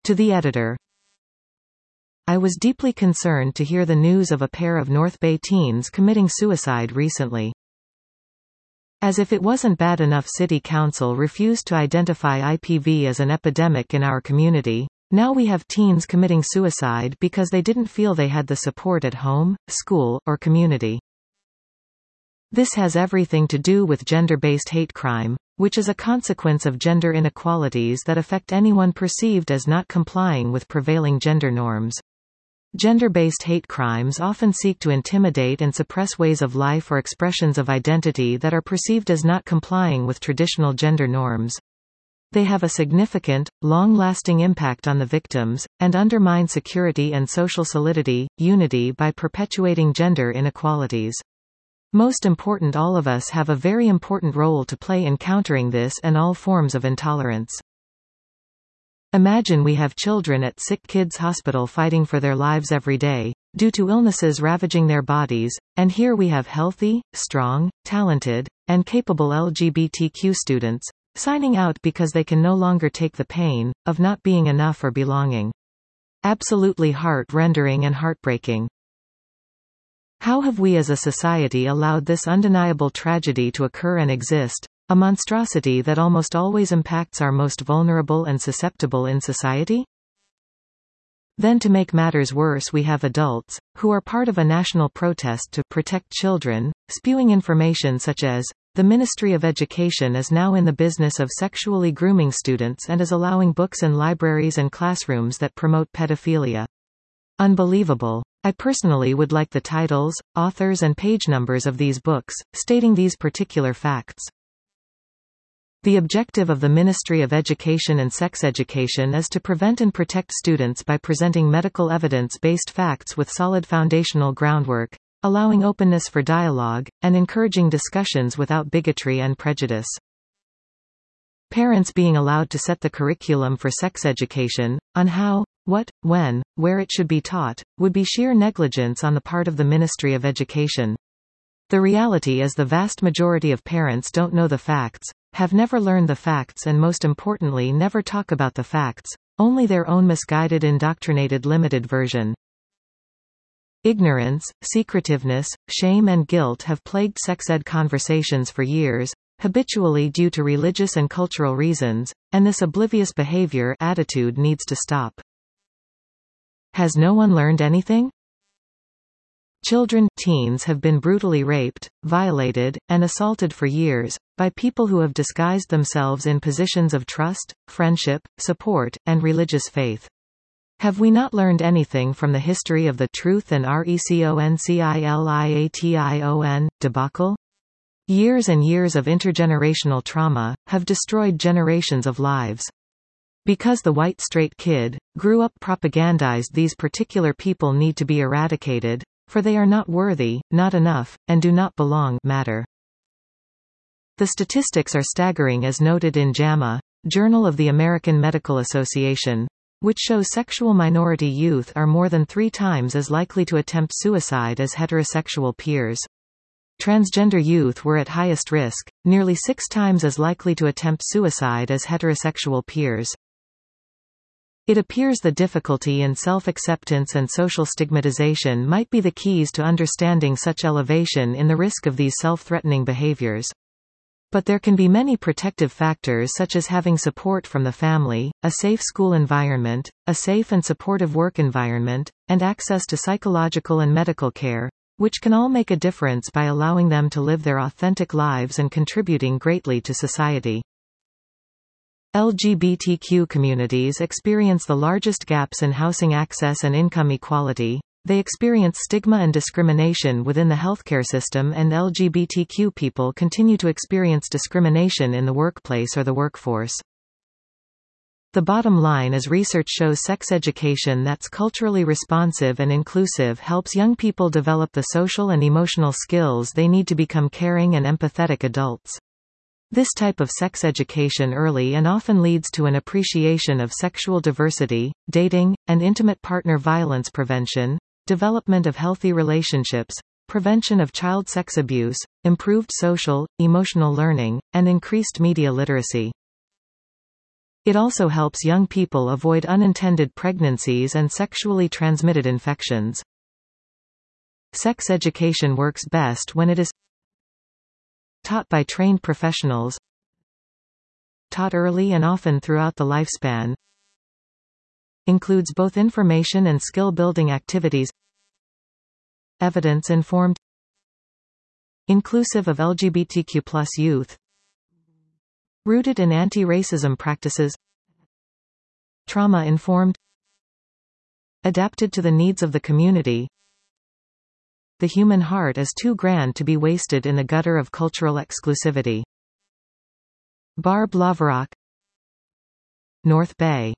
To the editor. I was deeply concerned to hear the news of a pair of North Bay teens committing suicide recently. As if it wasn't bad enough, City Council refused to identify IPV as an epidemic in our community. Now we have teens committing suicide because they didn't feel they had the support at home, school, or community. This has everything to do with gender-based hate crime, which is a consequence of gender inequalities that affect anyone perceived as not complying with prevailing gender norms. Gender-based hate crimes often seek to intimidate and suppress ways of life or expressions of identity that are perceived as not complying with traditional gender norms. They have a significant, long-lasting impact on the victims, and undermine security and social solidity, unity by perpetuating gender inequalities. Most important, all of us have a very important role to play in countering this and all forms of intolerance. Imagine we have children at Sick Kids Hospital fighting for their lives every day, due to illnesses ravaging their bodies, and here we have healthy, strong, talented, and capable LGBTQ students, signing out because they can no longer take the pain of not being enough or belonging. Absolutely heart-rending and heartbreaking. How have we as a society allowed this undeniable tragedy to occur and exist? A monstrosity that almost always impacts our most vulnerable and susceptible in society? Then, to make matters worse, we have adults, who are part of a national protest to protect children, spewing information such as, the Ministry of Education is now in the business of sexually grooming students and is allowing books in libraries and classrooms that promote pedophilia. Unbelievable. I personally would like the titles, authors and page numbers of these books, stating these particular facts. The objective of the Ministry of Education and Sex Education is to prevent and protect students by presenting medical evidence-based facts with solid foundational groundwork, allowing openness for dialogue, and encouraging discussions without bigotry and prejudice. Parents being allowed to set the curriculum for sex education, on how, what, when, where it should be taught, would be sheer negligence on the part of the Ministry of Education. The reality is the vast majority of parents don't know the facts, have never learned the facts, and most importantly never talk about the facts, only their own misguided, indoctrinated, limited version. Ignorance, secretiveness, shame and guilt have plagued sex ed conversations for years, habitually due to religious and cultural reasons, and this oblivious attitude needs to stop. Has no one learned anything? Children, teens have been brutally raped, violated, and assaulted for years, by people who have disguised themselves in positions of trust, friendship, support, and religious faith. Have we not learned anything from the history of the Truth and Reconciliation debacle? Years and years of intergenerational trauma have destroyed generations of lives. Because the white straight kid grew up propagandized, these particular people need to be eradicated, for they are not worthy, not enough, and do not belong matter. The statistics are staggering, as noted in JAMA, Journal of the American Medical Association, which shows sexual minority youth are more than 3 times as likely to attempt suicide as heterosexual peers. Transgender youth were at highest risk, nearly 6 times as likely to attempt suicide as heterosexual peers. It appears the difficulty in self-acceptance and social stigmatization might be the keys to understanding such elevation in the risk of these self-threatening behaviors. But there can be many protective factors, such as having support from the family, a safe school environment, a safe and supportive work environment, and access to psychological and medical care, which can all make a difference by allowing them to live their authentic lives and contributing greatly to society. LGBTQ communities experience the largest gaps in housing access and income equality. They experience stigma and discrimination within the healthcare system, and LGBTQ people continue to experience discrimination in the workplace or the workforce. The bottom line is research shows sex education that's culturally responsive and inclusive helps young people develop the social and emotional skills they need to become caring and empathetic adults. This type of sex education early and often leads to an appreciation of sexual diversity, dating, and intimate partner violence prevention, development of healthy relationships, prevention of child sex abuse, improved social, emotional learning, and increased media literacy. It also helps young people avoid unintended pregnancies and sexually transmitted infections. Sex education works best when it is taught by trained professionals, taught early and often throughout the lifespan, includes both information and skill-building activities, evidence-informed, inclusive of LGBTQ+ youth, rooted in anti-racism practices, trauma-informed, adapted to the needs of the community. The human heart is too grand to be wasted in the gutter of cultural exclusivity. Barb Loverock, North Bay.